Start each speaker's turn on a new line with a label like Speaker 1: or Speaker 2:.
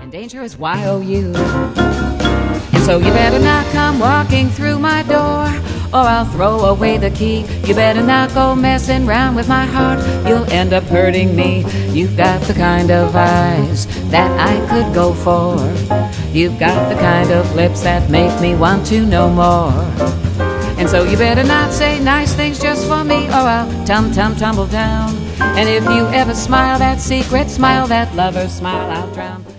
Speaker 1: and danger is Y-O-U. And so you better not come walking through my door, or I'll throw away the key. You better not go messing round with my heart, you'll end up hurting me. You've got the kind of eyes that I could go for. You've got the kind of lips that make me want to know more. And so you better not say nice things just for me, or I'll tumble down. And if you ever smile that secret smile, that lover's smile, I'll drown.